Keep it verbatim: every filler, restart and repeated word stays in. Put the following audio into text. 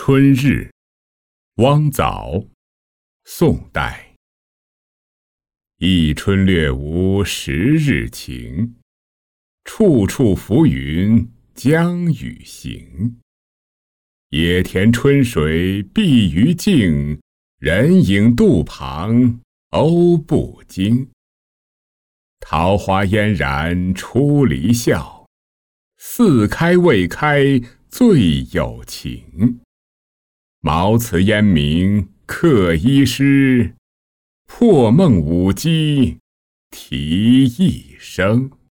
春日，汪藻，宋代。一春略无十日晴，处处浮云将雨行。野田春水碧于径，人影渡旁鸥不惊。桃花嫣然出离笑，似开未开最有情。毛辞烟鸣客衣湿，破梦舞姬啼一声。